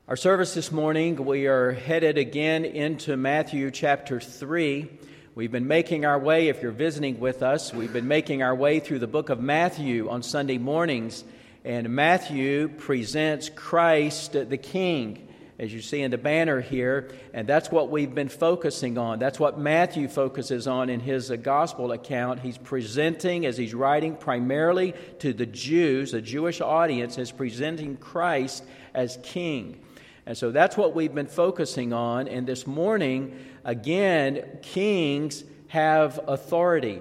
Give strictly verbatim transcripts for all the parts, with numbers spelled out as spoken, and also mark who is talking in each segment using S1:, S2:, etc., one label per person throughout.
S1: Our service this morning, we are headed again into Matthew chapter three. We've been making our way, if you're visiting with us, we've been making our way through the book of Matthew on Sunday mornings. And Matthew presents Christ the King, as you see in the banner here. And that's what we've been focusing on. That's what Matthew focuses on in his uh, gospel account. He's presenting, as he's writing primarily to the Jews, a Jewish audience, is presenting Christ as King. And so that's what we've been focusing on. And this morning, again, kings have authority.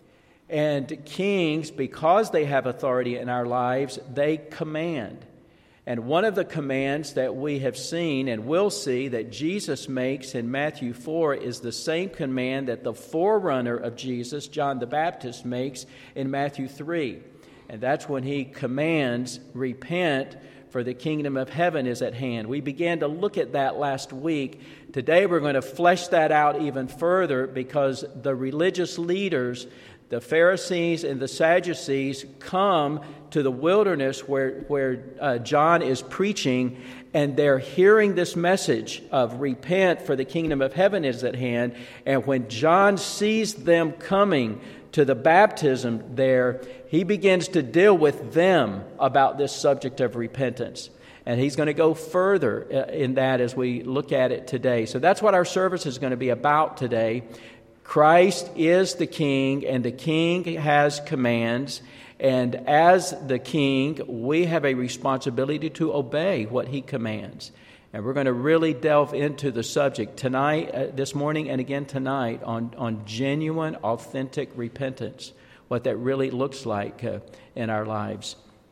S1: And kings, because they have authority in our lives, they command. And one of the commands that we have seen and will see that Jesus makes in Matthew four is the same command that the forerunner of Jesus, John the Baptist, makes in Matthew three. And that's when he commands, repent, for the kingdom of heaven is at hand. We began to look at that last week. Today we're going to flesh that out even further because the religious leaders, the Pharisees and the Sadducees, come to the wilderness where, where uh, John is preaching, and they're hearing this message of repent, for the kingdom of heaven is at hand. And when John sees them coming to the baptism there, he begins to deal with them about this subject of repentance. And he's going to go further in that as we look at it today. So that's what our service is going to be about today. Christ is the King, and the King has commands. And as the King, we have a responsibility to obey what he commands. And we're going to really delve into the subject tonight, uh, this morning, and again tonight on, on genuine, authentic repentance, what that really looks like uh, in our lives.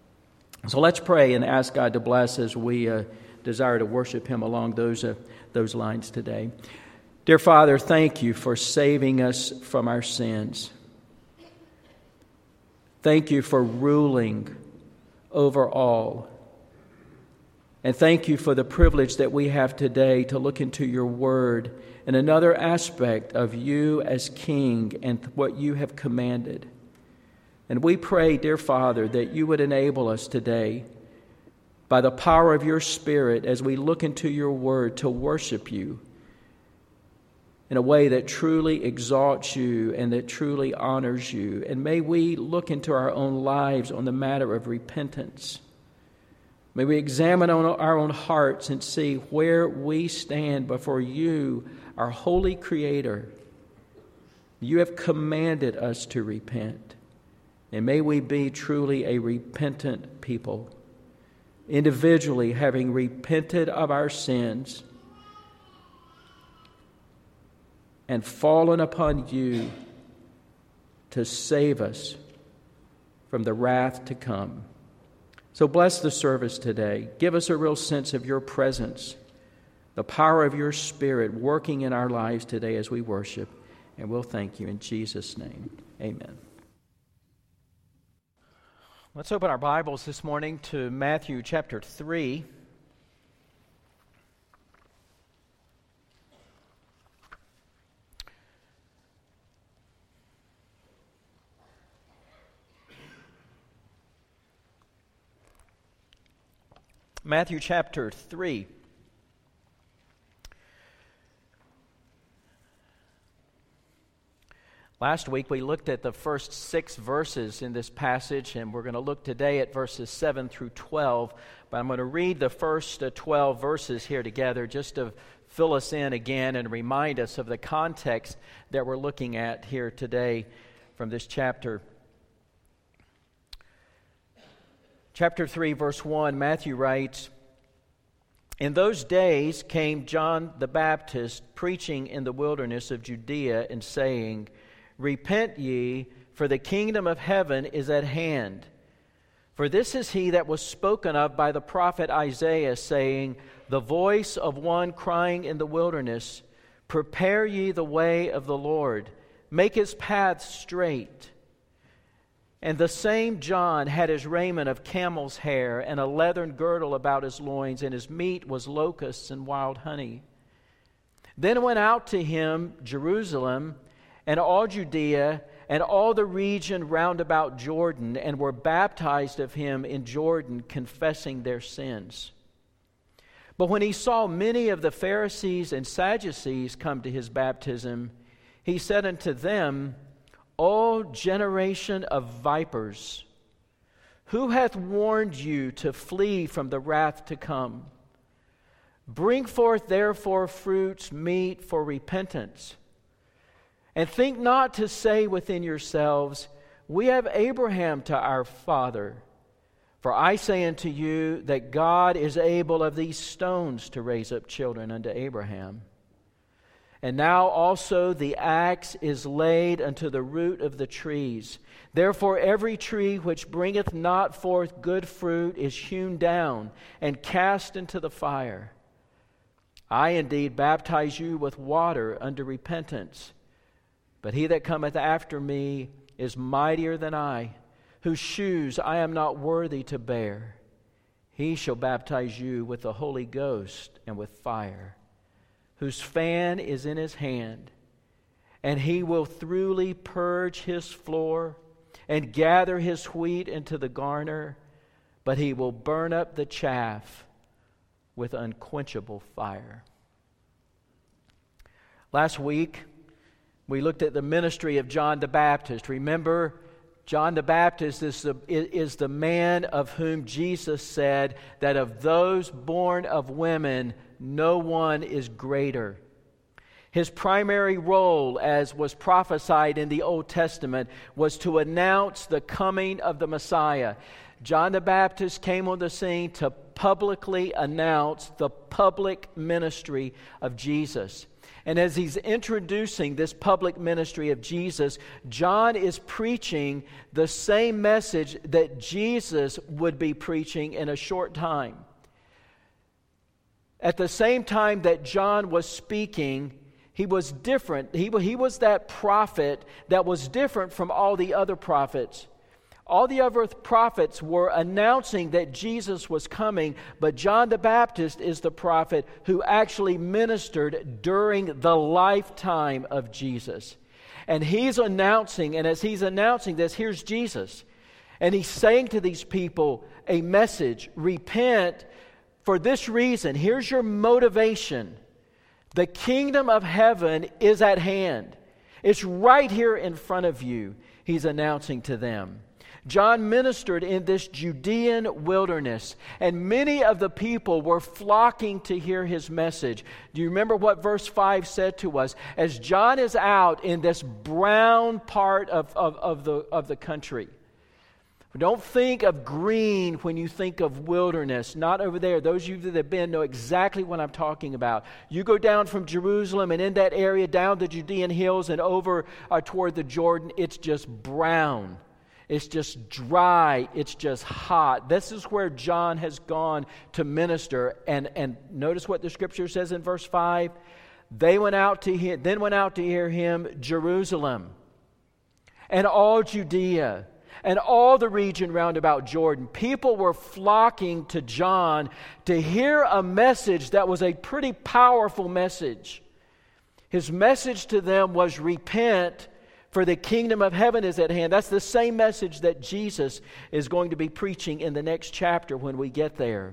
S1: So let's pray and ask God to bless as we uh, desire to worship him along those, uh, those lines today. Dear Father, thank you for saving us from our sins. Thank you for ruling over all. And thank you for the privilege that we have today to look into your word and another aspect of you as King and what you have commanded. And we pray, dear Father, that you would enable us today by the power of your Spirit as we look into your word to worship you in a way that truly exalts you and that truly honors you. And may we look into our own lives on the matter of repentance. May we examine our own hearts and see where we stand before you, our holy Creator. You have commanded us to repent. And may we be truly a repentant people, individually having repented of our sins and fallen upon you to save us from the wrath to come. So bless the service today. Give us a real sense of your presence, the power of your Spirit working in our lives today as we worship. And we'll thank you in Jesus' name. Amen. Let's open our Bibles this morning to Matthew chapter three. Matthew chapter three. Last week we looked at the first six verses in this passage, and we're going to look today at verses seven through twelve. But I'm going to read the first twelve verses here together just to fill us in again and remind us of the context that we're looking at here today from this chapter. Chapter three, verse one, Matthew writes, "In those days came John the Baptist preaching in the wilderness of Judea and saying, 'Repent ye, for the kingdom of heaven is at hand. For this is he that was spoken of by the prophet Isaiah, saying, The voice of one crying in the wilderness, Prepare ye the way of the Lord, make his paths straight. And the same John had his raiment of camel's hair, and a leathern girdle about his loins, and his meat was locusts and wild honey. Then went out to him Jerusalem, and all Judea, and all the region round about Jordan, and were baptized of him in Jordan, confessing their sins. But when he saw many of the Pharisees and Sadducees come to his baptism, he said unto them, O generation of vipers, who hath warned you to flee from the wrath to come? Bring forth therefore fruits meet for repentance. And think not to say within yourselves, We have Abraham to our father. For I say unto you that God is able of these stones to raise up children unto Abraham. And now also the axe is laid unto the root of the trees. Therefore every tree which bringeth not forth good fruit is hewn down and cast into the fire. I indeed baptize you with water unto repentance. But he that cometh after me is mightier than I, whose shoes I am not worthy to bear. He shall baptize you with the Holy Ghost and with fire, whose fan is in his hand. And he will thoroughly purge his floor and gather his wheat into the garner, but he will burn up the chaff with unquenchable fire. Last week, we looked at the ministry of John the Baptist. Remember, John the Baptist is the, is the man of whom Jesus said that of those born of women, no one is greater. His primary role, as was prophesied in the Old Testament, was to announce the coming of the Messiah. John the Baptist came on the scene to publicly announce the public ministry of Jesus. And as he's introducing this public ministry of Jesus, John is preaching the same message that Jesus would be preaching in a short time. At the same time that John was speaking, he was different. He, he was that prophet that was different from all the other prophets. All the other prophets were announcing that Jesus was coming, but John the Baptist is the prophet who actually ministered during the lifetime of Jesus. And he's announcing, and as he's announcing this, here's Jesus. And he's saying to these people a message, repent for this reason. Here's your motivation. The kingdom of heaven is at hand. It's right here in front of you, he's announcing to them. John ministered in this Judean wilderness, and many of the people were flocking to hear his message. Do you remember what verse five said to us? As John is out in this brown part of, of, of, the, of the country. Don't think of green when you think of wilderness. Not over there. Those of you that have been know exactly what I'm talking about. You go down from Jerusalem and in that area down the Judean hills and over uh, toward the Jordan, it's just brown. It's just dry. It's just hot. This is where John has gone to minister. And, and notice what the scripture says in verse five. They went out to hear, then went out to hear him Jerusalem and all Judea and all the region round about Jordan. People were flocking to John to hear a message that was a pretty powerful message. His message to them was repent, for the kingdom of heaven is at hand. That's the same message that Jesus is going to be preaching in the next chapter when we get there.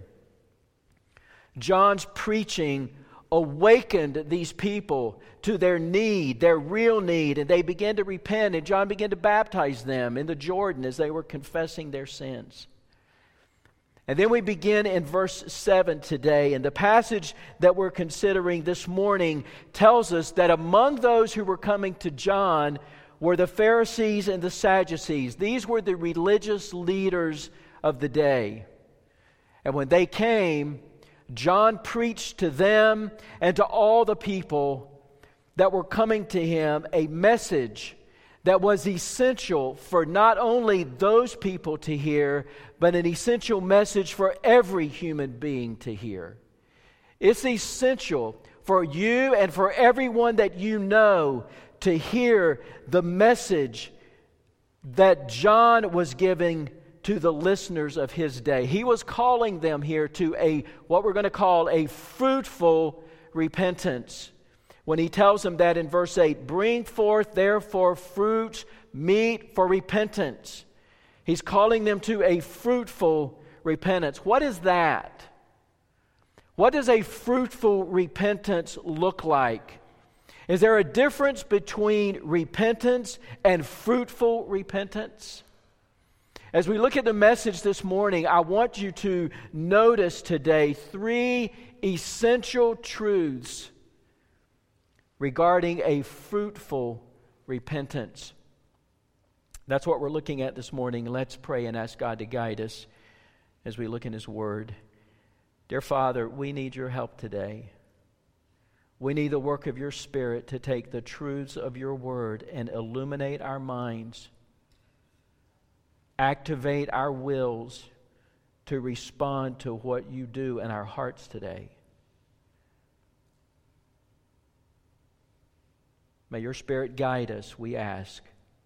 S1: John's preaching awakened these people to their need, their real need, and they began to repent, and John began to baptize them in the Jordan as they were confessing their sins. And then we begin in verse seven today, and the passage that we're considering this morning tells us that among those who were coming to John were the Pharisees and the Sadducees. These were the religious leaders of the day. And when they came, John preached to them and to all the people that were coming to him a message that was essential for not only those people to hear, but an essential message for every human being to hear. It's essential for you and for everyone that you know to hear the message that John was giving to the listeners of his day. He was calling them here to a what we're going to call a fruitful repentance. When he tells them that in verse eight, bring forth therefore fruit meet for repentance. He's calling them to a fruitful repentance. What is that? What does a fruitful repentance look like? Is there a difference between repentance and fruitful repentance? As we look at the message this morning, I want you to notice today three essential truths regarding a fruitful repentance. That's what we're looking at this morning. Let's pray and ask God to guide us as we look in His Word. Dear Father, we need your help today. We need the work of your Spirit to take the truths of your Word and illuminate our minds, activate our wills to respond to what you do in our hearts today. May your Spirit guide us, we ask.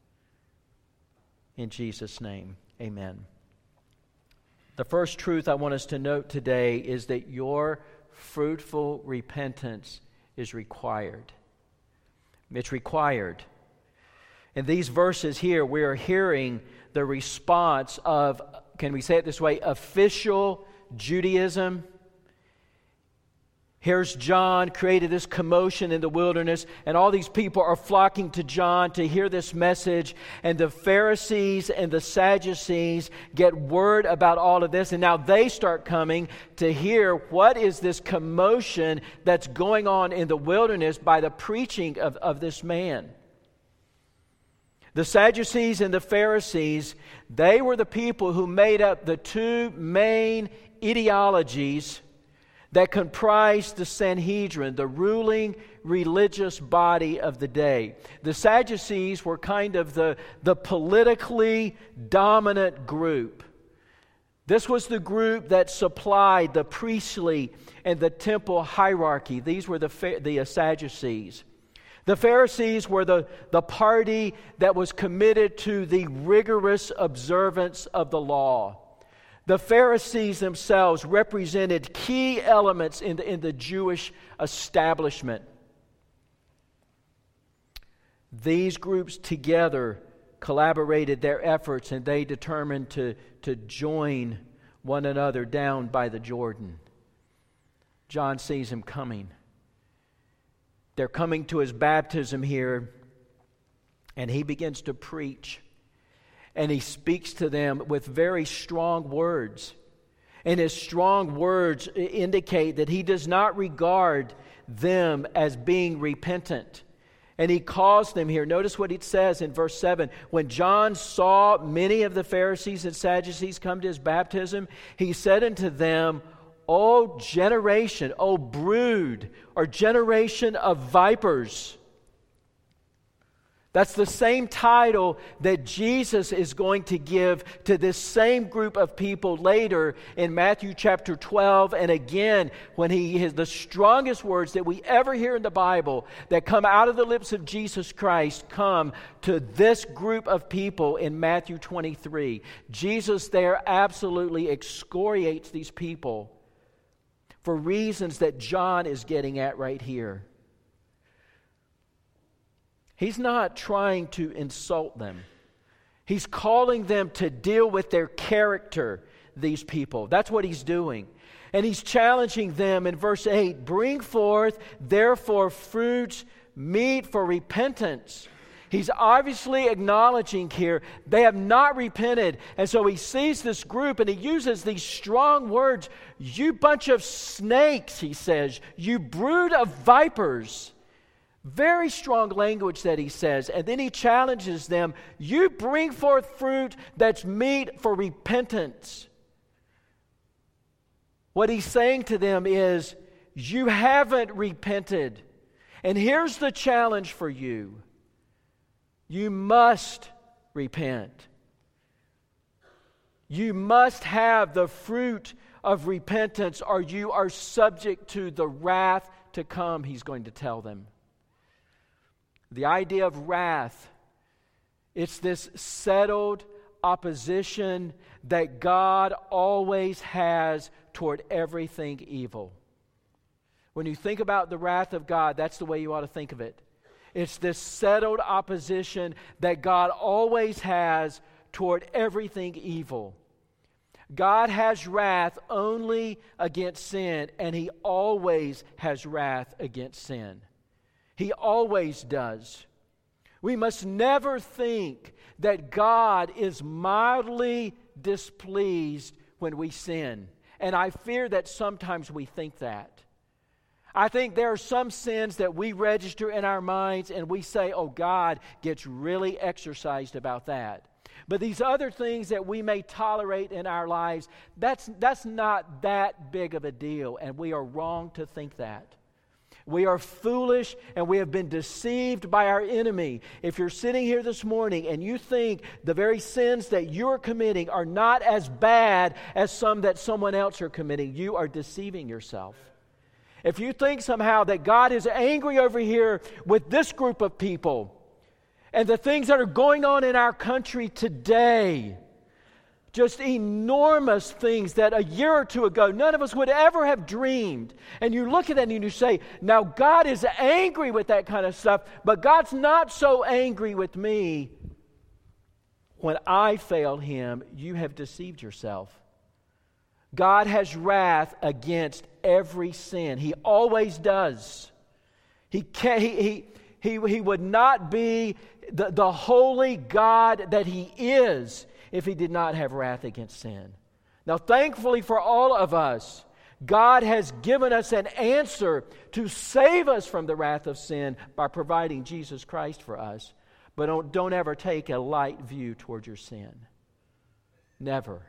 S1: In Jesus' name, amen. The first truth I want us to note today is that your fruitful repentance is required. It's required. In these verses here, we are hearing the response of, can we say it this way, official Judaism. Here's John, created this commotion in the wilderness, and all these people are flocking to John to hear this message. And the Pharisees and the Sadducees get word about all of this, and now they start coming to hear what is this commotion that's going on in the wilderness by the preaching of, of this man. The Sadducees and the Pharisees, they were the people who made up the two main ideologies that comprised the Sanhedrin, the ruling religious body of the day. The Sadducees were kind of the, the politically dominant group. This was the group that supplied the priestly and the temple hierarchy. These were the, the Sadducees. The Pharisees were the, the party that was committed to the rigorous observance of the law. The Pharisees themselves represented key elements in the, in the Jewish establishment. These groups together collaborated their efforts, and they determined to, to join one another down by the Jordan. John sees him coming. They're coming to his baptism here, and he begins to preach. And he speaks to them with very strong words. And his strong words indicate that he does not regard them as being repentant. And he calls them here. Notice what it says in verse seven. When John saw many of the Pharisees and Sadducees come to his baptism, he said unto them, O generation, O brood, or generation of vipers. That's the same title that Jesus is going to give to this same group of people later in Matthew chapter twelve. And again, when he has the strongest words that we ever hear in the Bible that come out of the lips of Jesus Christ come to this group of people in Matthew twenty-three. Jesus there absolutely excoriates these people for reasons that John is getting at right here. He's not trying to insult them. He's calling them to deal with their character, these people. That's what he's doing. And he's challenging them in verse eight, bring forth therefore fruits meet for repentance. He's obviously acknowledging here they have not repented. And so he sees this group and he uses these strong words. You bunch of snakes, he says. You brood of vipers. Very strong language that he says. And then he challenges them. You bring forth fruit that's meet for repentance. What he's saying to them is, you haven't repented. And here's the challenge for you. You must repent. You must have the fruit of repentance, or you are subject to the wrath to come, he's going to tell them. The idea of wrath, it's this settled opposition that God always has toward everything evil. When you think about the wrath of God, that's the way you ought to think of it. It's this settled opposition that God always has toward everything evil. God has wrath only against sin, and He always has wrath against sin. He always does. We must never think that God is mildly displeased when we sin. And I fear that sometimes we think that. I think there are some sins that we register in our minds and we say, oh, God gets really exercised about that. But these other things that we may tolerate in our lives, that's, that's not that big of a deal, and we are wrong to think that. We are foolish and we have been deceived by our enemy. If you're sitting here this morning and you think the very sins that you're committing are not as bad as some that someone else are committing, you are deceiving yourself. If you think somehow that God is angry over here with this group of people and the things that are going on in our country today, just enormous things that a year or two ago none of us would ever have dreamed. And you look at that and you say, now God is angry with that kind of stuff, but God's not so angry with me. When I failed Him, you have deceived yourself. God has wrath against every sin. He always does. He can't, he, he, he, he would not be the, the holy God that He is if He did not have wrath against sin. Now, thankfully for all of us, God has given us an answer to save us from the wrath of sin by providing Jesus Christ for us. But don't, don't ever take a light view toward your sin. Never.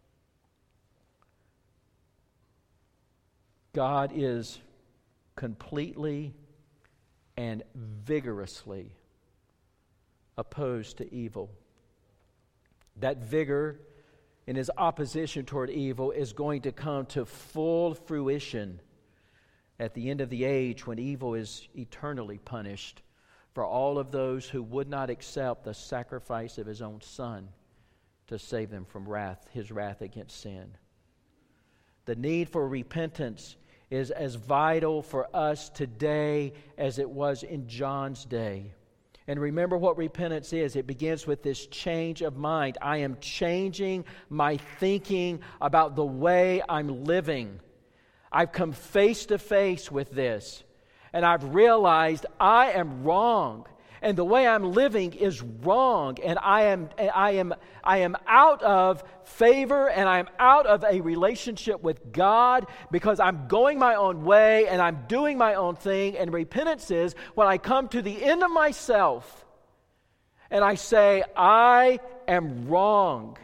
S1: God is completely and vigorously opposed to evil. That vigor in His opposition toward evil is going to come to full fruition at the end of the age when evil is eternally punished for all of those who would not accept the sacrifice of His own Son to save them from wrath, His wrath against sin. The need for repentance is as vital for us today as it was in John's day. And remember what repentance is. It begins with this change of mind. I am changing my thinking about the way I'm living. I've come face to face with this, and I've realized I am wrong. And the way I'm living is wrong, and I am I am I am out of favor, and I'm out of a relationship with God because I'm going my own way and I'm doing my own thing. And repentance is when I come to the end of myself and I say, I am wrong,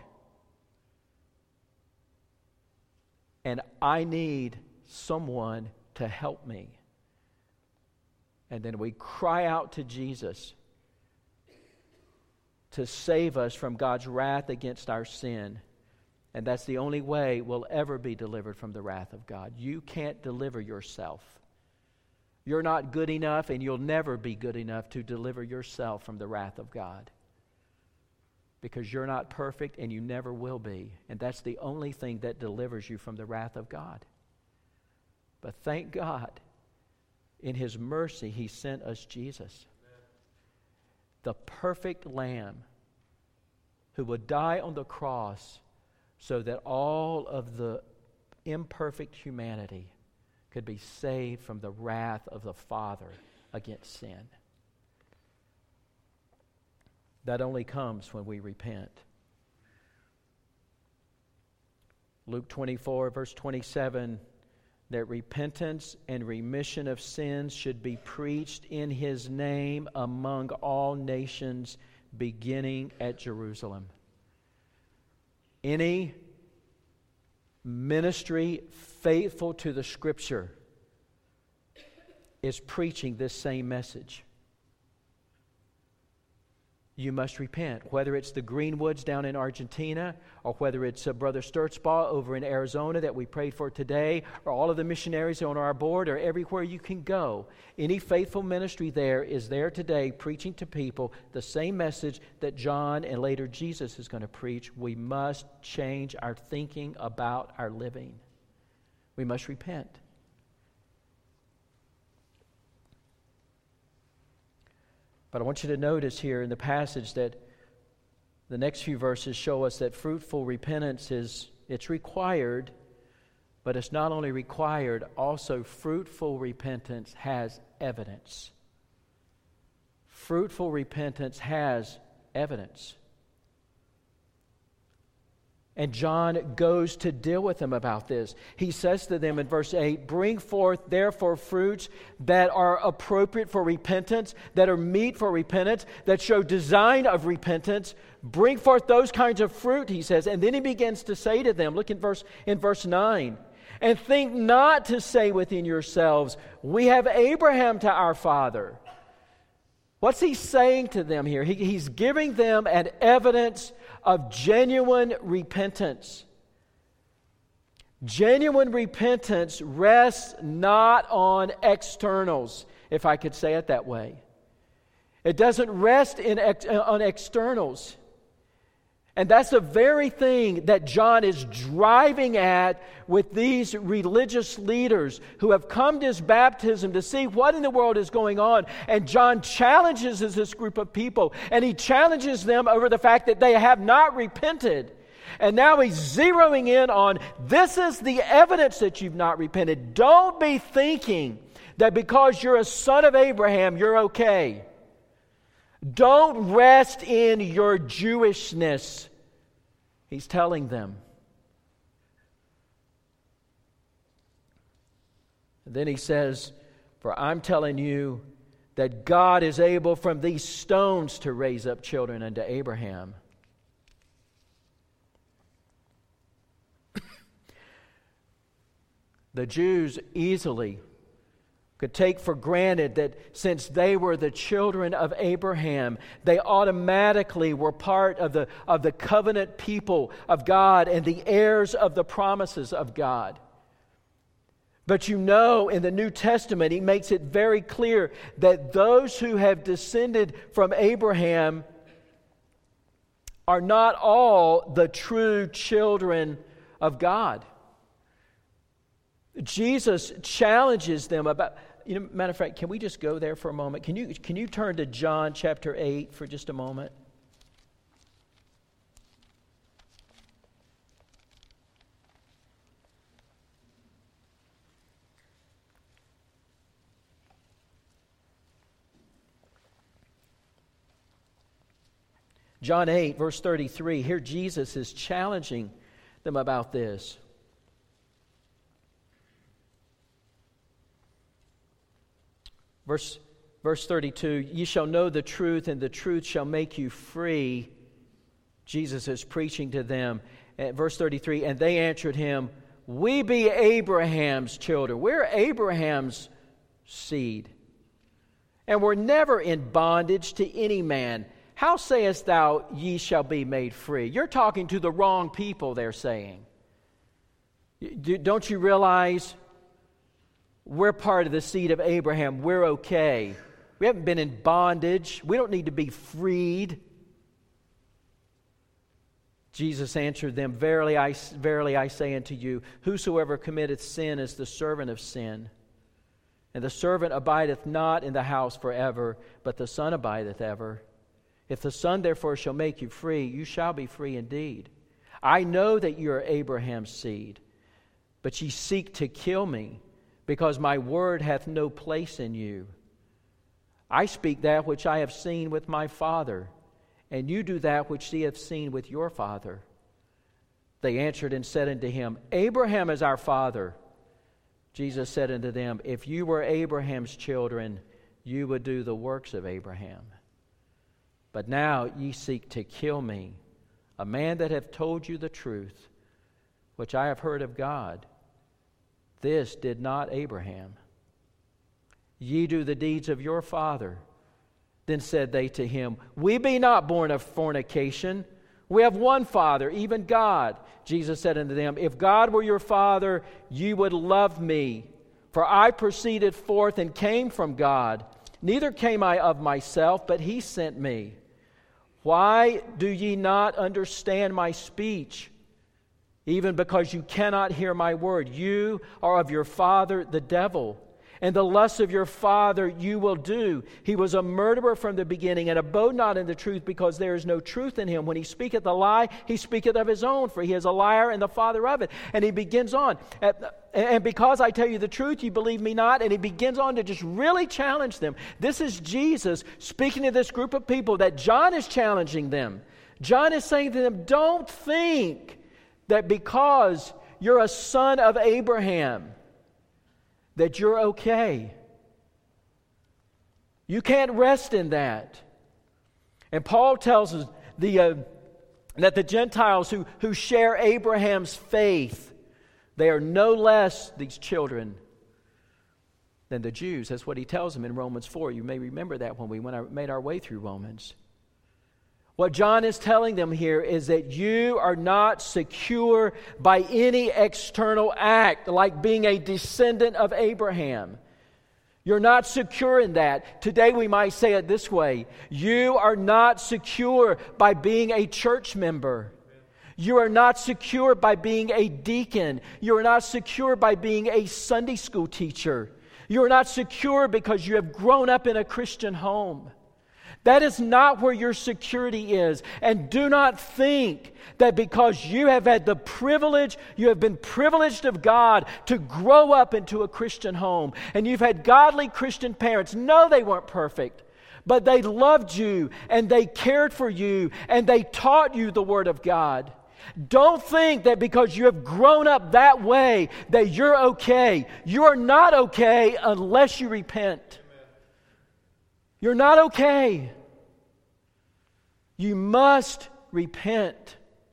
S1: and I need someone to help me. And then we cry out to Jesus to save us from God's wrath against our sin. And that's the only way we'll ever be delivered from the wrath of God. You can't deliver yourself. You're not good enough, and you'll never be good enough to deliver yourself from the wrath of God. Because you're not perfect, and you never will be. And that's the only thing that delivers you from the wrath of God. But thank God, in His mercy, He sent us Jesus, the perfect Lamb who would die on the cross so that all of the imperfect humanity could be saved from the wrath of the Father against sin. That only comes when we repent. Luke twenty-four, verse twenty-seven, that repentance and remission of sins should be preached in His name among all nations, beginning at Jerusalem. Any ministry faithful to the Scripture is preaching this same message. You must repent. Whether it's the Greenwoods down in Argentina, or whether it's uh, Brother Sturzbaugh over in Arizona that we prayed for today, or all of the missionaries on our board, or everywhere you can go. Any faithful ministry there is there today preaching to people the same message that John and later Jesus is going to preach. We must change our thinking about our living. We must repent. But I want you to notice here in the passage that the next few verses show us that fruitful repentance is It's required, but it's not only required, also fruitful repentance has evidence. Fruitful repentance has evidence. And John goes to deal with them about this. He says to them in verse eight, "Bring forth therefore fruits that are appropriate for repentance, that are meet for repentance, that show design of repentance. Bring forth those kinds of fruit," he says. And then he begins to say to them, look in verse, in verse nine, "And think not to say within yourselves, we have Abraham to our father." What's he saying to them here? He, he's giving them an evidence of genuine repentance. Genuine repentance rests not on externals, if I could say it that way. It doesn't rest in ex- on externals. And that's the very thing that John is driving at with these religious leaders who have come to his baptism to see what in the world is going on. And John challenges this group of people, and he challenges them over the fact that they have not repented. And now he's zeroing in on, this is the evidence that you've not repented. Don't be thinking that because you're a son of Abraham, you're okay. Don't rest in your Jewishness, he's telling them. And then he says, "For I'm telling you that God is able from these stones to raise up children unto Abraham." The Jews easily could take for granted that since they were the children of Abraham, they automatically were part of the, of the covenant people of God and the heirs of the promises of God. But you know, in the New Testament, he makes it very clear that those who have descended from Abraham are not all the true children of God. Jesus challenges them about, you know, matter of fact, can we just go there for a moment? Can you, can you turn to John chapter eight for just a moment? John eight, verse thirty-three, here Jesus is challenging them about this. Verse, verse thirty-two, "Ye shall know the truth, and the truth shall make you free." Jesus is preaching to them. At verse thirty-three, "And they answered him, We be Abraham's children." We're Abraham's seed. "And we're never in bondage to any man. How sayest thou, ye shall be made free?" You're talking to the wrong people, they're saying. Don't you realize we're part of the seed of Abraham? We're okay. We haven't been in bondage. We don't need to be freed. Jesus answered them, Verily I, verily I say unto you, whosoever committeth sin is the servant of sin. And the servant abideth not in the house forever, but the Son abideth ever. If the Son therefore shall make you free, you shall be free indeed. I know that you are Abraham's seed, but ye seek to kill me, because my word hath no place in you. I speak that which I have seen with my Father, and you do that which ye have seen with your father. They answered and said unto him, Abraham is our father. Jesus said unto them, If you were Abraham's children, you would do the works of Abraham. But now ye seek to kill me, a man that hath told you the truth, which I have heard of God. This did not Abraham. Ye do the deeds of your father. Then said they to him, We be not born of fornication. We have one Father, even God. Jesus said unto them, If God were your Father, you would love me. For I proceeded forth and came from God. Neither came I of myself, but he sent me. Why do ye not understand my speech? Even because you cannot hear my word. You are of your father the devil, and the lusts of your father you will do. He was a murderer from the beginning, and abode not in the truth, because there is no truth in him. When he speaketh a lie, he speaketh of his own, for he is a liar and the father of it. And he begins on, and because I tell you the truth, you believe me not. And he begins on to just really challenge them. This is Jesus speaking to this group of people that John is challenging them. John is saying to them, don't think that because you're a son of Abraham, that you're okay. You can't rest in that. And Paul tells us the, uh, that the Gentiles who, who share Abraham's faith, they are no less, these children, than the Jews. That's what he tells them in Romans four. You may remember that when we went our, made our way through Romans. What John is telling them here is that you are not secure by any external act, like being a descendant of Abraham. You're not secure in that. Today we might say it this way: you are not secure by being a church member. You are not secure by being a deacon. You are not secure by being a Sunday school teacher. You are not secure because you have grown up in a Christian home. That is not where your security is. And do not think that because you have had the privilege, you have been privileged of God to grow up into a Christian home, and you've had godly Christian parents. No, they weren't perfect, but they loved you, and they cared for you, and they taught you the Word of God. Don't think that because you have grown up that way that you're okay. You are not okay unless you repent. You're not okay. You must repent.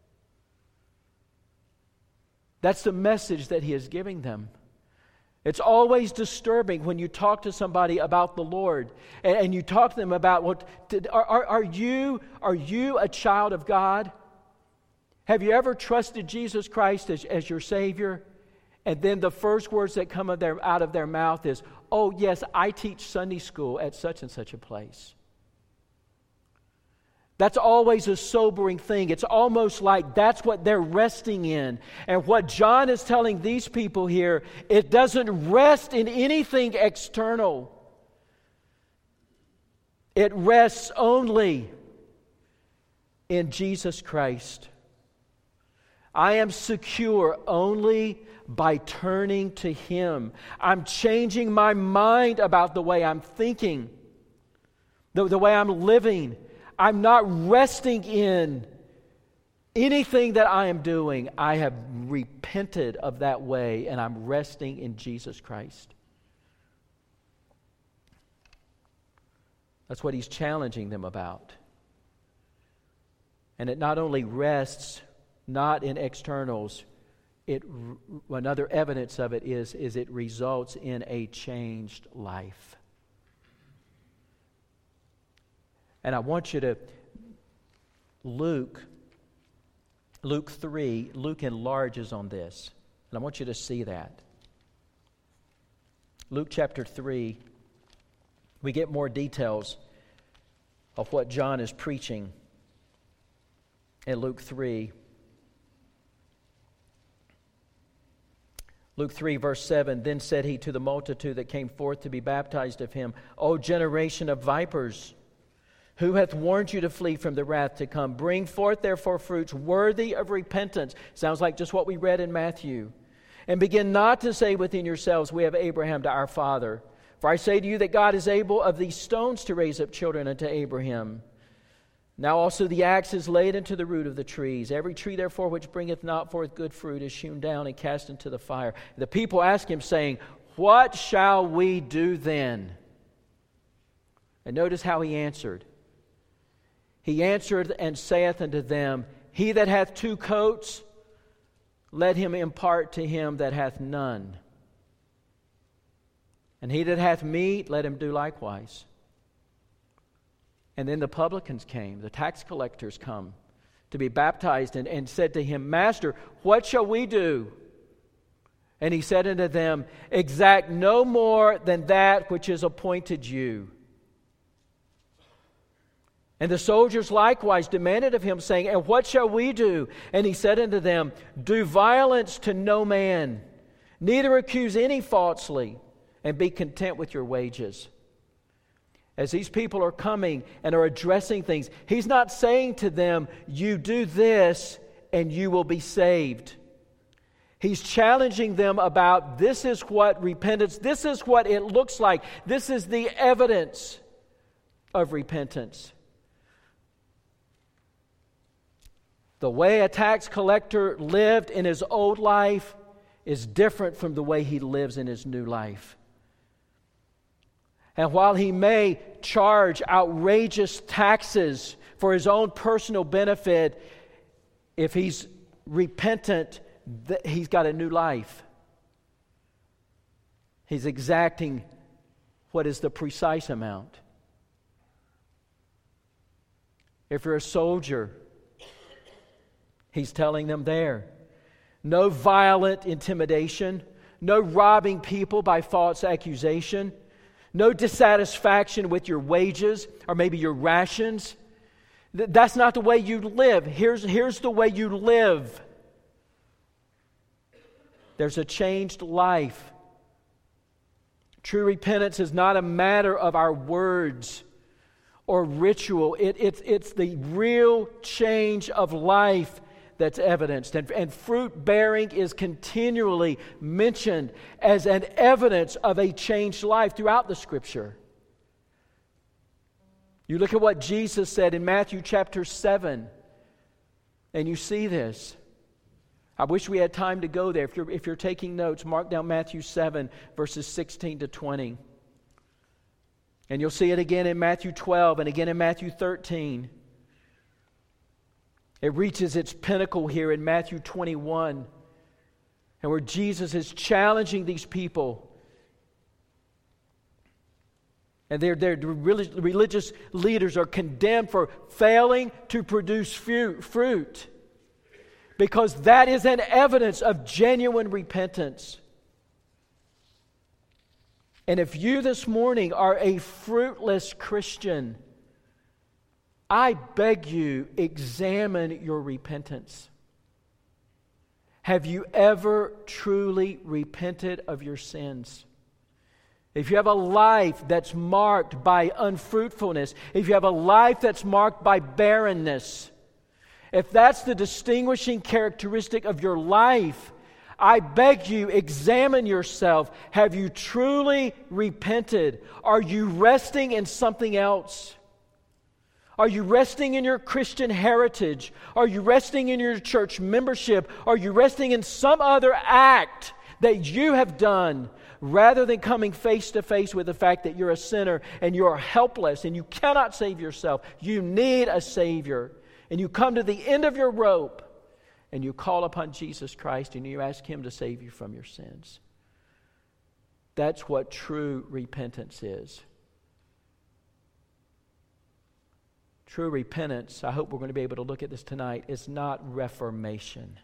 S1: That's the message that he is giving them. It's always disturbing when you talk to somebody about the Lord and, and you talk to them about what are, are, are you are you a child of God? Have you ever trusted Jesus Christ as, as your Savior? And then the first words that come of their, out of their mouth is, oh, yes, I teach Sunday school at such and such a place. That's always a sobering thing. It's almost like that's what they're resting in. And what John is telling these people here, it doesn't rest in anything external. It rests only in Jesus Christ. I am secure only by turning to Him. I'm changing my mind about the way I'm thinking, the, the way I'm living. I'm not resting in anything that I am doing. I have repented of that way, and I'm resting in Jesus Christ. That's what he's challenging them about. And it not only rests not in externals, it another evidence of it is, is it results in a changed life. And I want you to, Luke, Luke three, Luke enlarges on this. And I want you to see that. Luke chapter three, we get more details of what John is preaching in Luke three. Luke three, verse seven, then said he to the multitude that came forth to be baptized of him, O generation of vipers, who hath warned you to flee from the wrath to come? Bring forth therefore fruits worthy of repentance. Sounds like just what we read in Matthew. And begin not to say within yourselves, we have Abraham to our father. For I say to you that God is able of these stones to raise up children unto Abraham. Now also the axe is laid into the root of the trees. Every tree therefore which bringeth not forth good fruit is hewn down and cast into the fire. The people ask him, saying, what shall we do then? And notice how he answered. He answered and saith unto them, he that hath two coats, let him impart to him that hath none. And he that hath meat, let him do likewise. And then the publicans came, the tax collectors come to be baptized, and, and said to him, Master, what shall we do? And he said unto them, exact no more than that which is appointed you. And the soldiers likewise demanded of him, saying, and what shall we do? And he said unto them, do violence to no man, neither accuse any falsely. and be content with your wages. As these people are coming and are addressing things, He's not saying to them, you do this and you will be saved. He's challenging them about this is what repentance, this is what it looks like. This is the evidence of repentance. The way a tax collector lived in his old life is different from the way he lives in his new life. And while he may charge outrageous taxes for his own personal benefit, if he's repentant, he's got a new life. He's exacting what is the precise amount. If you're a soldier, He's telling them there, no violent intimidation, no robbing people by false accusation, no dissatisfaction with your wages or maybe your rations. That's not the way you live. Here's, here's the way you live. There's a changed life. True repentance is not a matter of our words or ritual. It, it's, it's the real change of life that's evidenced. And, and fruit bearing is continually mentioned as an evidence of a changed life throughout the Scripture. You look at what Jesus said in Matthew chapter seven, and you see this. I wish we had time to go there. If you're, if you're taking notes, mark down Matthew seven, verses sixteen to twenty. And you'll see it again in Matthew twelve and again in Matthew thirteen. It reaches its pinnacle here in Matthew twenty-one, and where Jesus is challenging these people. And their, their religious leaders are condemned for failing to produce fruit, because that is an evidence of genuine repentance. And if you this morning are a fruitless Christian, I beg you, examine your repentance. Have you ever truly repented of your sins? If you have a life that's marked by unfruitfulness, if you have a life that's marked by barrenness, if that's the distinguishing characteristic of your life, I beg you, examine yourself. Have you truly repented? Are you resting in something else? Are you resting in your Christian heritage? Are you resting in your church membership? Are you resting in some other act that you have done, rather than coming face to face with the fact that you're a sinner and you are helpless and you cannot save yourself? You need a Savior. And you come to the end of your rope and you call upon Jesus Christ and you ask Him to save you from your sins. That's what true repentance is. True repentance, I hope we're going to be able to look at this tonight, is not reformation.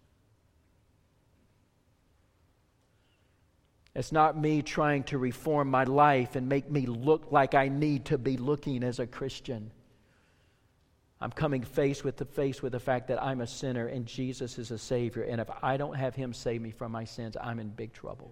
S1: It's not me trying to reform my life and make me look like I need to be looking as a Christian. I'm coming face with the face with the fact that I'm a sinner and Jesus is a Savior. And if I don't have Him save me from my sins, I'm in big trouble.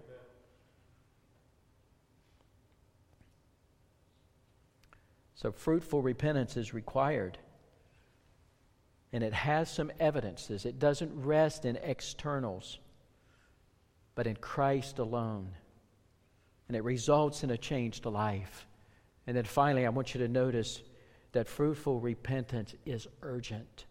S1: So fruitful repentance is required. And it has some evidences. It doesn't rest in externals, but in Christ alone. And it results in a changed life. And then finally, I want you to notice that fruitful repentance is urgent.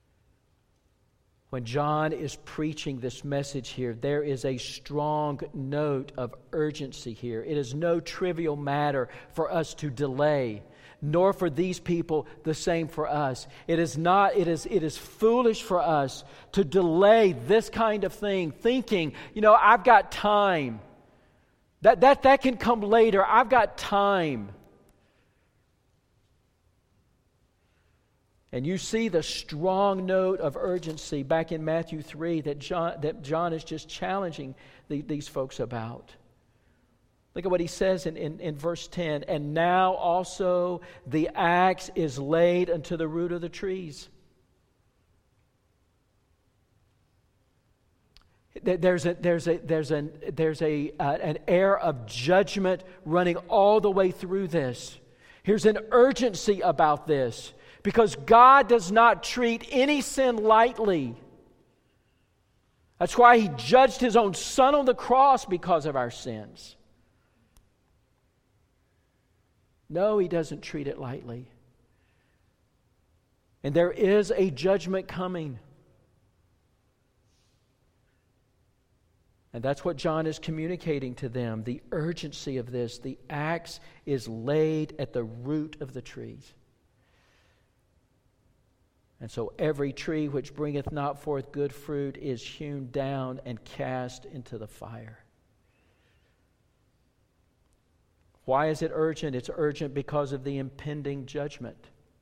S1: When John is preaching this message here, there is a strong note of urgency here. It is no trivial matter for us to delay, nor for these people the same for us. It is not, it is, it is foolish for us to delay this kind of thing, thinking, you know, I've got time. That, that, that can come later. I've got time. And you see the strong note of urgency back in Matthew three that John, that John is just challenging the, these folks about. Look at what he says in, in, in verse ten. And now also the axe is laid unto the root of the trees. There's a there's a there's an there's a uh, an air of judgment running all the way through this. Here's an urgency about this because God does not treat any sin lightly. That's why He judged His own Son on the cross because of our sins. No, He doesn't treat it lightly. And there is a judgment coming. And that's what John is communicating to them, the urgency of this. The axe is laid at the root of the trees. And so every tree which bringeth not forth good fruit is hewn down and cast into the fire. Why is it urgent? It's urgent because of the impending judgment.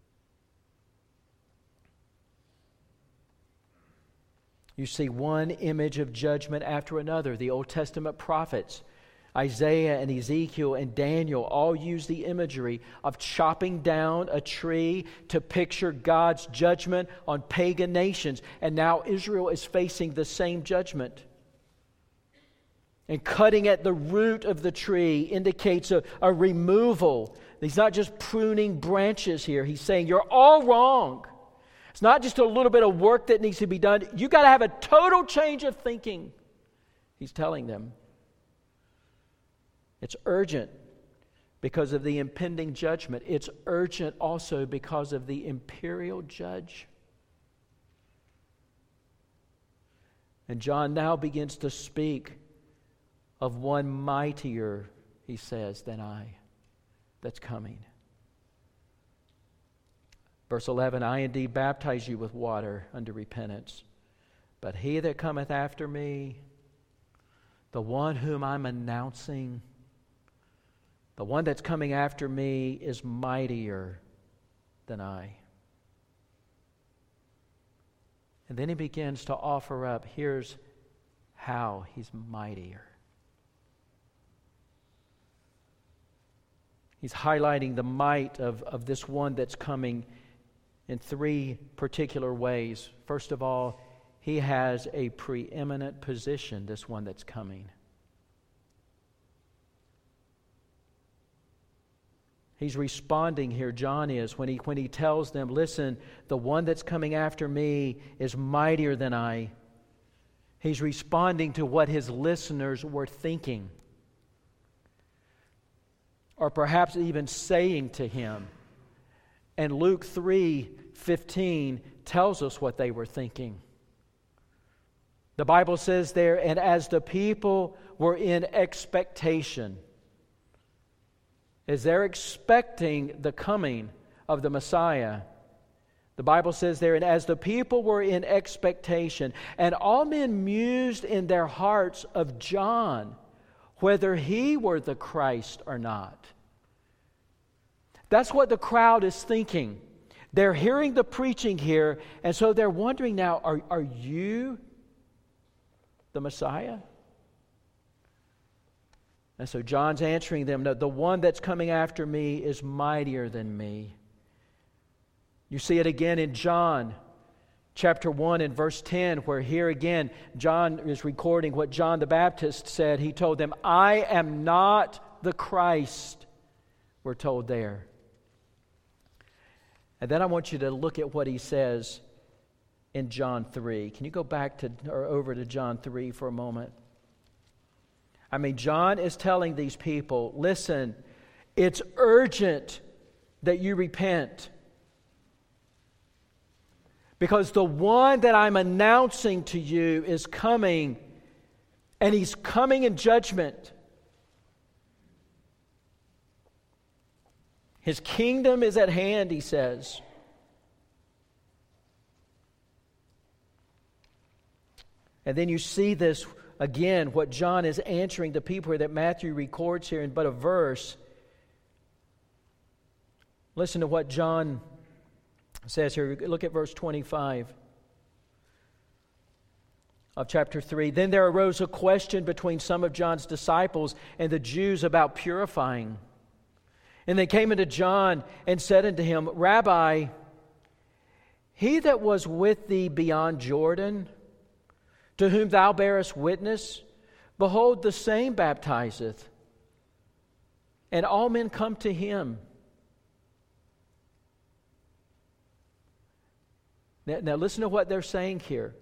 S1: You see one image of judgment after another. The Old Testament prophets, Isaiah and Ezekiel and Daniel, all use the imagery of chopping down a tree to picture God's judgment on pagan nations. And now Israel is facing the same judgment. And cutting at the root of the tree indicates a, a removal. He's not just pruning branches here. He's saying you're all wrong. It's not just a little bit of work that needs to be done. You've got to have a total change of thinking. He's telling them. It's urgent because of the impending judgment. It's urgent also because of the imperial judge. And John now begins to speak of one mightier, he says, than I, that's coming. Verse eleven, I indeed baptize you with water unto repentance, but he that cometh after me, the one whom I'm announcing, the one that's coming after me is mightier than I. And then he begins to offer up, here's how he's mightier. He's highlighting the might of, of this one that's coming in three particular ways. First of all, he has a preeminent position, this one that's coming. He's responding here, John is, when he, when he tells them, listen, the one that's coming after me is mightier than I. He's responding to what his listeners were thinking, or perhaps even saying to him. And Luke three fifteen tells us what they were thinking. The Bible says there, and as the people were in expectation, as they're expecting the coming of the Messiah, the Bible says there, and as the people were in expectation, and all men mused in their hearts of John, whether he were the Christ or not. That's what the crowd is thinking. They're hearing the preaching here, and so they're wondering now, are, are you the Messiah? And so John's answering them, no, the one that's coming after me is mightier than me. You see it again in John chapter one and verse ten, where here again John is recording what John the Baptist said. He told them, I am not the Christ, we're told there. And then I want you to look at what he says in John three. Can you go back to or over to John three for a moment? I mean, John is telling these people, listen, it's urgent that you repent. Because the one that I'm announcing to you is coming, and he's coming in judgment. His kingdom is at hand, he says. And then you see this again, what John is answering the people that Matthew records here in but a verse. Listen to what John says here. Look at verse twenty-five of chapter three. Then there arose a question between some of John's disciples and the Jews about purifying. And they came unto John and said unto him, Rabbi, he that was with thee beyond Jordan, to whom thou bearest witness, behold, the same baptizeth, and all men come to him. Now, now listen to what they're saying here.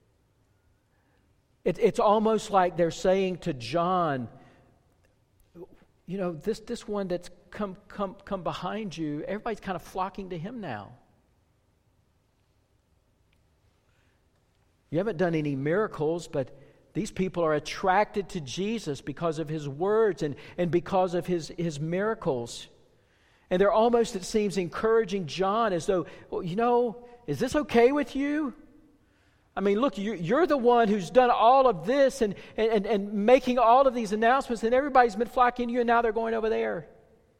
S1: It, it's almost like they're saying to John, you know, this, this one that's come, come, come behind you, everybody's kind of flocking to him now. You haven't done any miracles, but these people are attracted to Jesus because of his words and, and because of his, his miracles. And they're almost, it seems, encouraging John as though, well, you know, is this okay with you? I mean, look, you're, you're the one who's done all of this and, and, and making all of these announcements, and everybody's been flocking to you, and now they're going over there.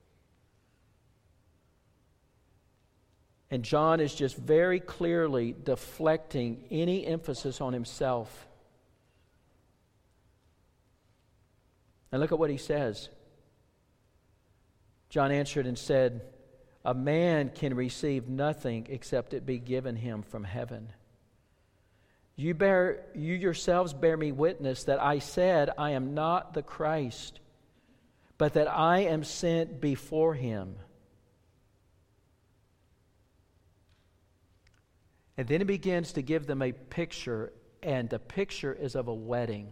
S1: And John is just very clearly deflecting any emphasis on himself. And look at what he says. John answered and said, a man can receive nothing except it be given him from heaven. You bear, you yourselves bear me witness that I said, I am not the Christ, but that I am sent before him. And then he begins to give them a picture, and the picture is of a wedding.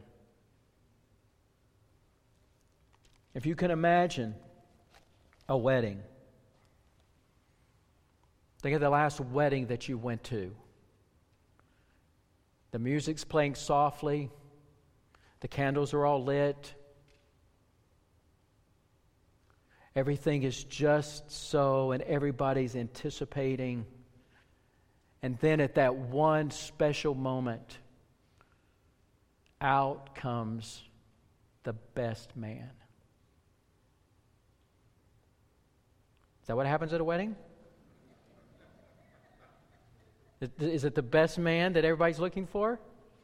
S1: If you can imagine a wedding, think of the last wedding that you went to. The music's playing softly, the candles are all lit. Everything is just so, and everybody's anticipating. And then at that one special moment, out comes the best man. Is that what happens at a wedding? Is it the best man that everybody's looking for?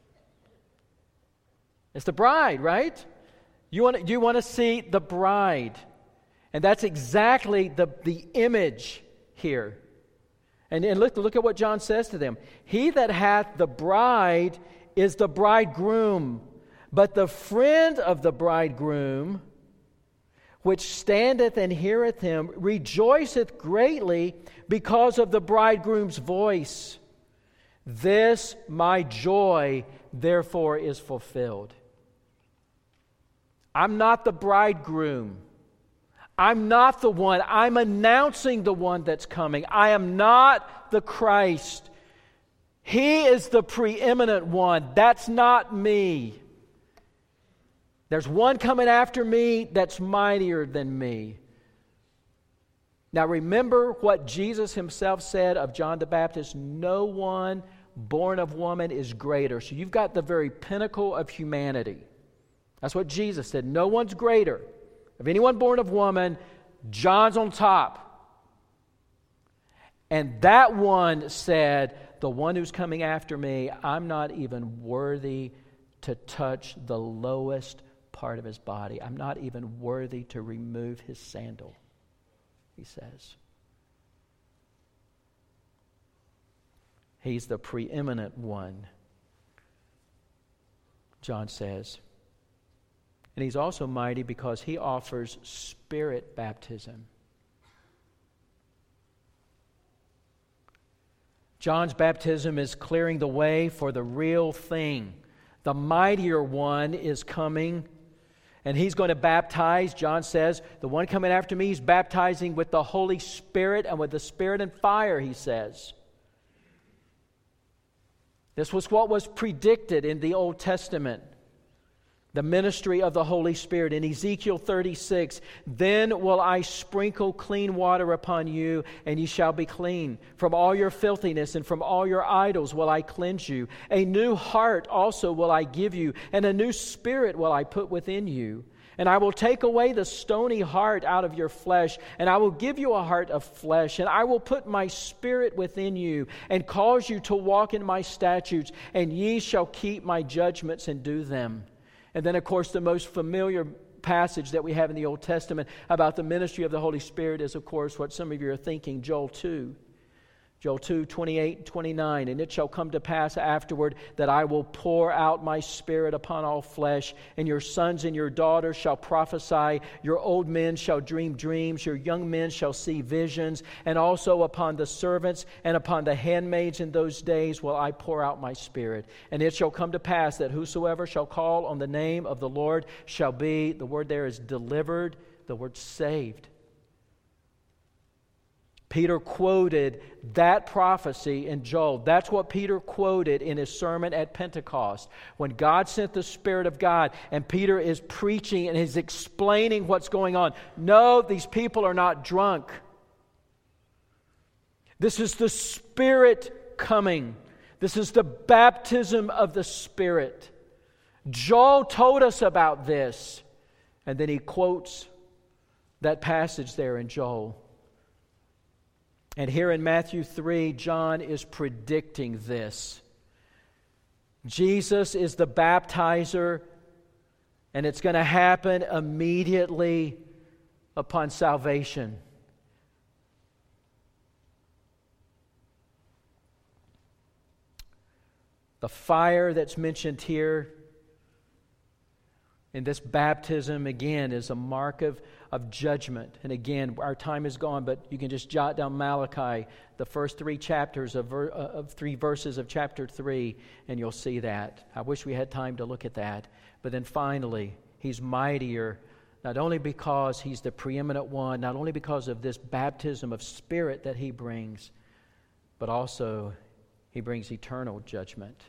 S1: It's the bride, right? You want to, you want to see the bride. And that's exactly the, the image here. And, and look, look at what John says to them. He that hath the bride is the bridegroom, but the friend of the bridegroom, which standeth and heareth him, rejoiceth greatly because of the bridegroom's voice. This my joy, therefore, is fulfilled. I'm not the bridegroom. I'm not the one. I'm announcing the one that's coming. I am not the Christ. He is the preeminent one. That's not me. There's one coming after me that's mightier than me. Now remember what Jesus himself said of John the Baptist, no one born of woman is greater. So you've got the very pinnacle of humanity. That's what Jesus said. No one's greater. Of anyone born of woman, John's on top. And that one said, the one who's coming after me, I'm not even worthy to touch the lowest part of his body. I'm not even worthy to remove his sandal, he says. He's the preeminent one, John says. And he's also mighty because he offers spirit baptism. John's baptism is clearing the way for the real thing. The mightier one is coming, and he's going to baptize. John says, the one coming after me is baptizing with the Holy Spirit and with the Spirit and fire, he says. This was what was predicted in the Old Testament. The ministry of the Holy Spirit. In Ezekiel thirty-six, then will I sprinkle clean water upon you, and ye shall be clean. From all your filthiness and from all your idols will I cleanse you. A new heart also will I give you, and a new spirit will I put within you. And I will take away the stony heart out of your flesh, and I will give you a heart of flesh, and I will put my spirit within you, and cause you to walk in my statutes, and ye shall keep my judgments and do them. And then, of course, the most familiar passage that we have in the Old Testament about the ministry of the Holy Spirit is, of course, what some of you are thinking, Joel two. Joel two, twenty-eight and twenty-nine, and it shall come to pass afterward that I will pour out my Spirit upon all flesh, and your sons and your daughters shall prophesy, your old men shall dream dreams, your young men shall see visions, and also upon the servants and upon the handmaids in those days will I pour out my Spirit. And it shall come to pass that whosoever shall call on the name of the Lord shall be, the word there is delivered, the word saved. Peter quoted that prophecy in Joel. That's what Peter quoted in his sermon at Pentecost. When God sent the Spirit of God, and Peter is preaching and he's explaining what's going on. No, these people are not drunk. This is the Spirit coming. This is the baptism of the Spirit. Joel told us about this. And then he quotes that passage there in Joel. And here in Matthew three, John is predicting this. Jesus is the baptizer, and it's going to happen immediately upon salvation. The fire that's mentioned here in this baptism, again, is a mark of, of judgment. And again, our time is gone, but you can just jot down Malachi, the first three chapters of, ver, of three verses of chapter three, and you'll see that. I wish we had time to look at that. But then finally, He's mightier, not only because He's the preeminent one, not only because of this baptism of Spirit that He brings, but also He brings eternal judgment.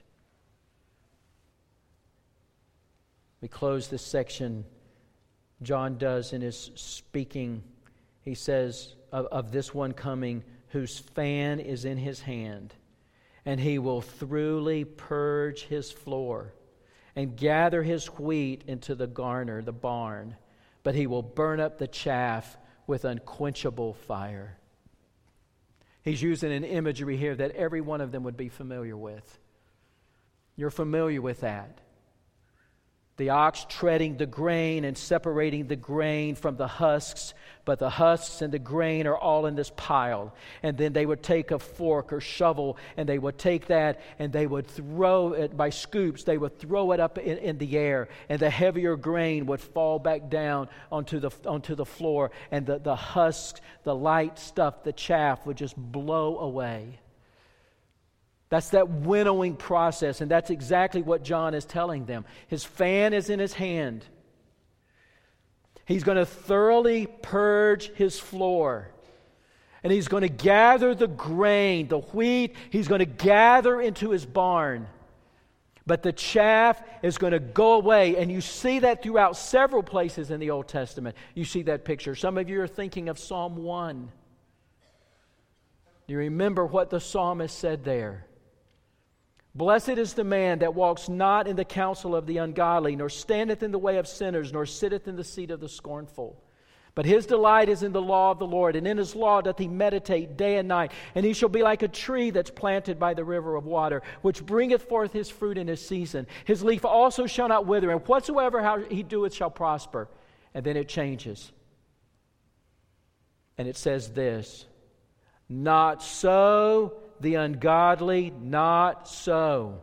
S1: We close this section. John does in his speaking. He says of, of this one coming, whose fan is in his hand, and he will thoroughly purge his floor and gather his wheat into the garner, the barn, but he will burn up the chaff with unquenchable fire. He's using an imagery here that every one of them would be familiar with. You're familiar with that. The ox treading the grain and separating the grain from the husks, but the husks and the grain are all in this pile. And then they would take a fork or shovel, and they would take that and they would throw it by scoops. They would throw it up in, in the air, and the heavier grain would fall back down onto the onto the floor, and the, the husks, the light stuff, the chaff would just blow away. That's that winnowing process, and that's exactly what John is telling them. His fan is in his hand. He's going to thoroughly purge his floor. And he's going to gather the grain, the wheat, he's going to gather into his barn. But the chaff is going to go away. And you see that throughout several places in the Old Testament. You see that picture. Some of you are thinking of Psalm one. Do you remember what the psalmist said there? Blessed is the man that walks not in the counsel of the ungodly, nor standeth in the way of sinners, nor sitteth in the seat of the scornful. But his delight is in the law of the Lord, and in his law doth he meditate day and night. And he shall be like a tree that's planted by the river of water, which bringeth forth his fruit in his season. His leaf also shall not wither, and whatsoever how he doeth shall prosper. And then it changes. And it says this, not so the ungodly, not so.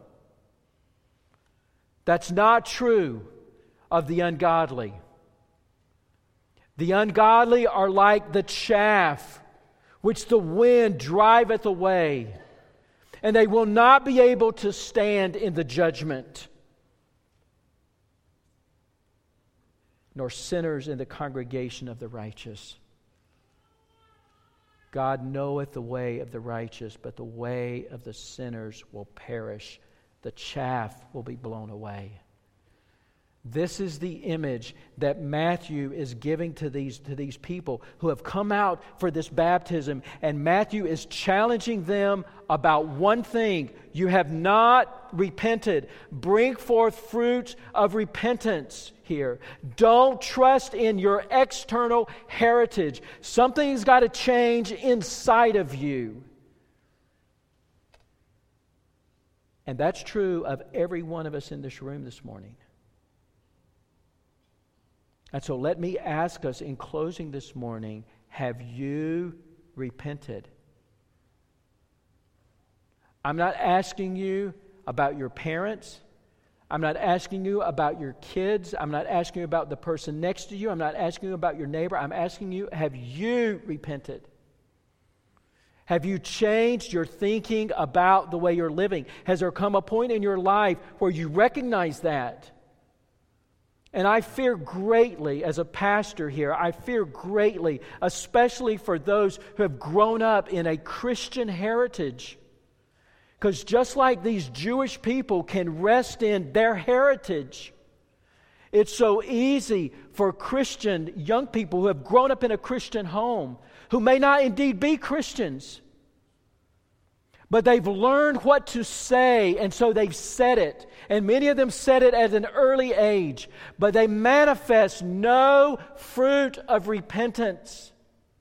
S1: That's not true of the ungodly. The ungodly are like the chaff which the wind driveth away, and they will not be able to stand in the judgment, nor sinners in the congregation of the righteous. God knoweth the way of the righteous, but the way of the sinners will perish. The chaff will be blown away. This is the image that Matthew is giving to these, to these people who have come out for this baptism. And Matthew is challenging them about one thing. You have not repented. Bring forth fruit of repentance here. Don't trust in your external heritage. Something's got to change inside of you. And that's true of every one of us in this room this morning. And so let me ask us in closing this morning, have you repented? I'm not asking you about your parents. I'm not asking you about your kids. I'm not asking you about the person next to you. I'm not asking you about your neighbor. I'm asking you, have you repented? Have you changed your thinking about the way you're living? Has there come a point in your life where you recognize that? And I fear greatly as a pastor here, I fear greatly, especially for those who have grown up in a Christian heritage. Because just like these Jewish people can rest in their heritage, it's so easy for Christian young people who have grown up in a Christian home, who may not indeed be Christians, but they've learned what to say, and so they've said it. And many of them said it at an early age, but they manifest no fruit of repentance.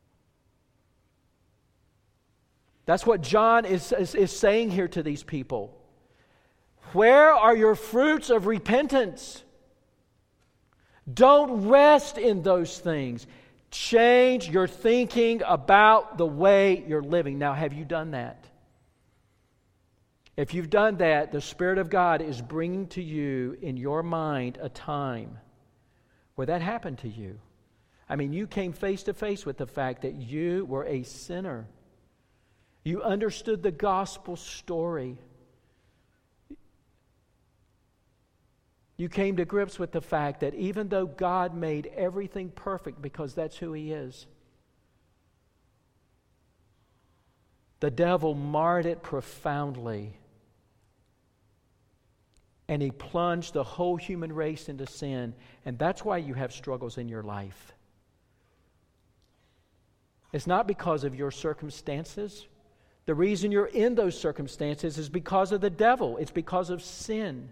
S1: That's what John is, is, is saying here to these people. Where are your fruits of repentance? Don't rest in those things. Change your thinking about the way you're living. Now, have you done that? If you've done that, the Spirit of God is bringing to you in your mind a time where that happened to you. I mean, you came face to face with the fact that you were a sinner. You understood the gospel story. You came to grips with the fact that even though God made everything perfect because that's who He is, the devil marred it profoundly. And he plunged the whole human race into sin. And that's why you have struggles in your life. It's not because of your circumstances. The reason you're in those circumstances is because of the devil. It's because of sin.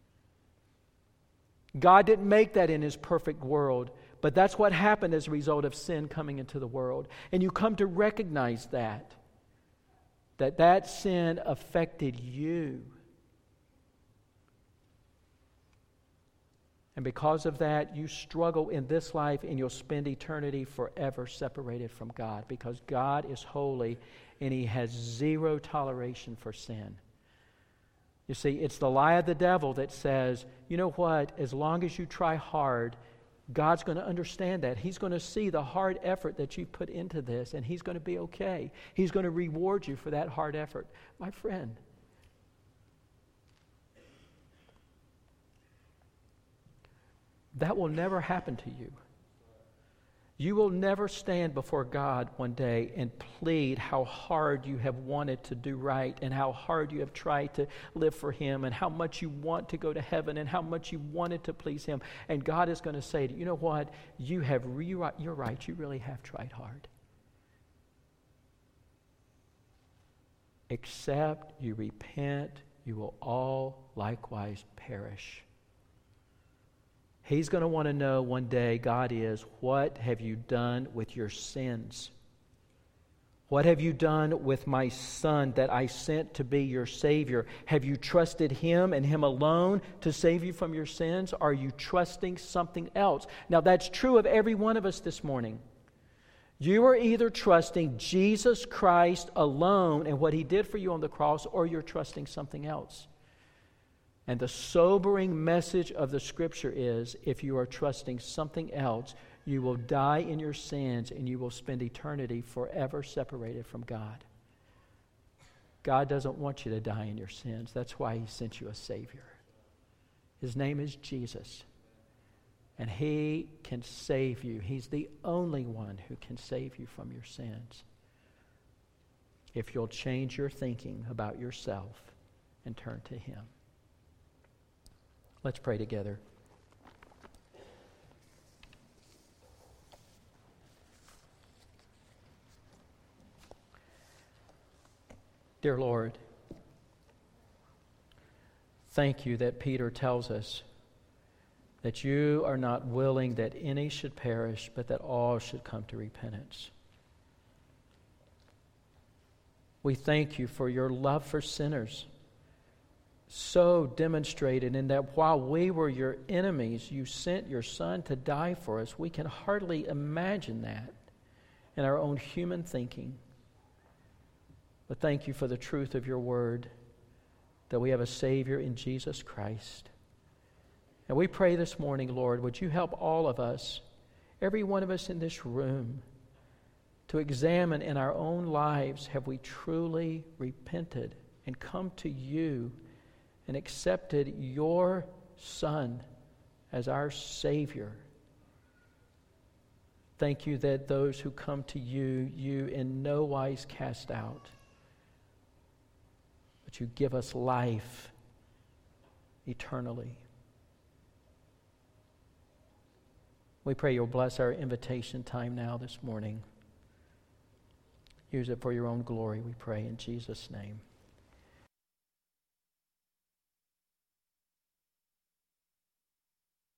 S1: God didn't make that in His perfect world, but that's what happened as a result of sin coming into the world. And you come to recognize that, that that sin affected you. And because of that, you struggle in this life and you'll spend eternity forever separated from God, because God is holy and He has zero toleration for sin. You see, it's the lie of the devil that says, you know what, as long as you try hard, God's going to understand that. He's going to see the hard effort that you put into this, and He's going to be okay. He's going to reward you for that hard effort. My friend, that will never happen to you. You will never stand before God one day and plead how hard you have wanted to do right and how hard you have tried to live for Him and how much you want to go to heaven and how much you wanted to please Him. And God is going to say to you, you know what? You have re- you're right. You really have tried hard. Except you repent, you will all likewise perish. He's going to want to know one day, God is, what have you done with your sins? What have you done with my Son that I sent to be your Savior? Have you trusted Him and Him alone to save you from your sins? Are you trusting something else? Now, that's true of every one of us this morning. You are either trusting Jesus Christ alone and what He did for you on the cross, or you're trusting something else. And the sobering message of the Scripture is, if you are trusting something else, you will die in your sins and you will spend eternity forever separated from God. God doesn't want you to die in your sins. That's why He sent you a Savior. His name is Jesus. And He can save you. He's the only one who can save you from your sins. If you'll change your thinking about yourself and turn to Him. Let's pray together. Dear Lord, thank You that Peter tells us that You are not willing that any should perish, but that all should come to repentance. We thank You for Your love for sinners, so demonstrated in that while we were Your enemies, You sent Your Son to die for us. We can hardly imagine that in our own human thinking. But thank you for the truth of your word, that we have a Savior in Jesus Christ. And we pray this morning, Lord, would you help all of us, every one of us in this room, to examine in our own lives, have we truly repented and come to you and accepted your Son as our Savior? Thank you that those who come to you, you in no wise cast out, but you give us life eternally. We pray you'll bless our invitation time now this morning. Use it for your own glory, we pray in Jesus' name.